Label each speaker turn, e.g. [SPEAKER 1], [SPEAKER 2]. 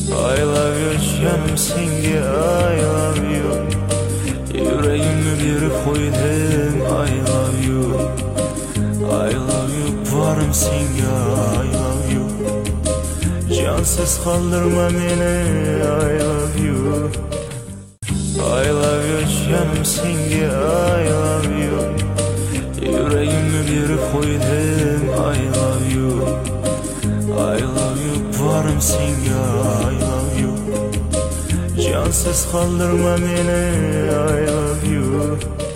[SPEAKER 1] I love you canım senga I love you. Yüreğimi bir koydum I love you. I love you varım senga I love you. Cansız kaldırma beni I love you. I love you canım senga I love you. Yüreğimi bir koydum I love you. I love you varım senga I love you. Cansız kaldırma beni I love you.